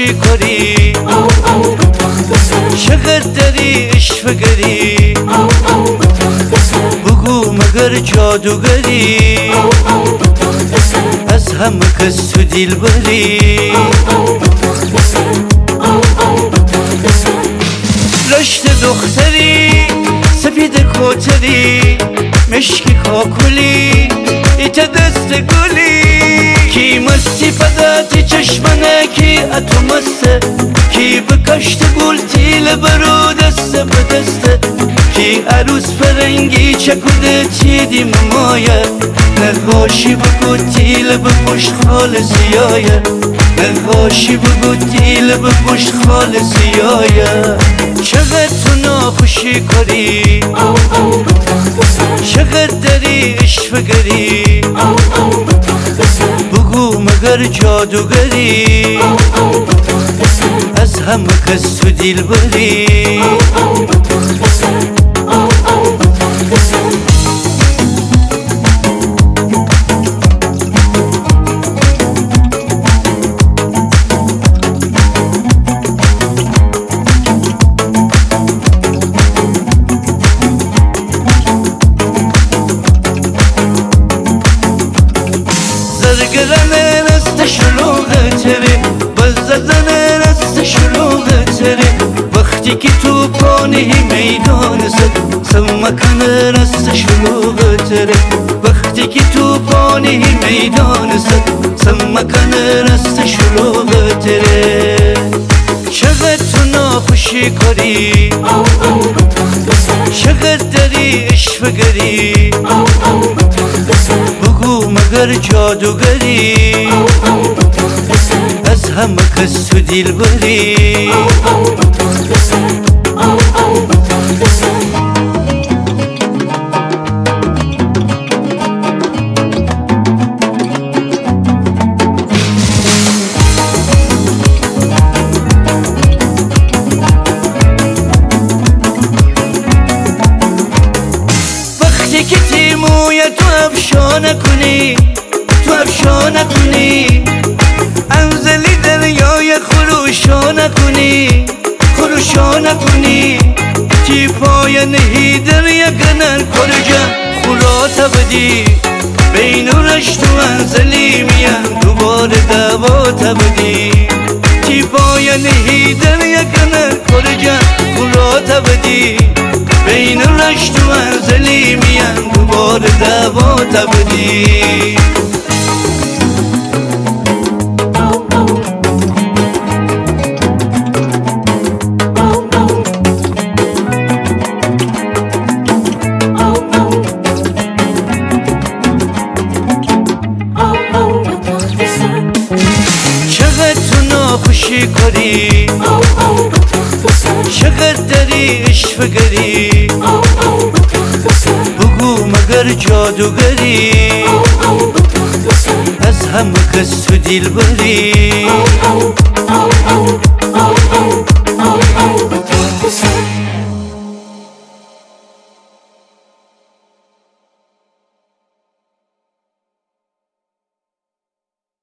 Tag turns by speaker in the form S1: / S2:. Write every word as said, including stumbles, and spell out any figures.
S1: خوشی کاری چقدر داری عشق گری بگو مگر جادوگری از همه کس تو دل بری رشت دختری سپید کوتری مشکی کاکولی ایت دست گلی کی مستی پداتی چشمنه کی اتو مسته کی بکشت گل تیل برو دست به دسته کی عروس فرنگی چکوده چیدی ممایه نقاشی بگو تیل بپشت خالصیایه نقاشی بگو تیل بپشت خالصیایه چقدر تو ناخوشی کاری چقدر داری عشق گری بگو مگر جادوگری از همه کس تو دل بری زرگرنه نست شلوغه تره بزدنه نست شلوغه تره وقتی که تو پانی میدان زد سمکنه نست شلوغه تره وقتی که تو پانی میدان زد سمکنه نست شلوغه تره چقدر تو ناخوشی کاری چقدر داری عشق گری بگو مگر جادوگری از همه کس تو دل بری وقتی که تیموی تو افشانه کنی تو افشانه کنی انزلی دریای خروشانه کنی خروشانه کنی تی پای نهی دریا کنر کرجا خورات بدی بین رشت و انزلی میان دوباره دوات بدی تی پای نهی دریا کنر کرجا خورات بدی بین رشت و انزلی میان دوباره دوات بدی چقدر تو ناخوشی کاری چقدر داری عشق گری بگو مگر جادوگری از همه کس تو دل بری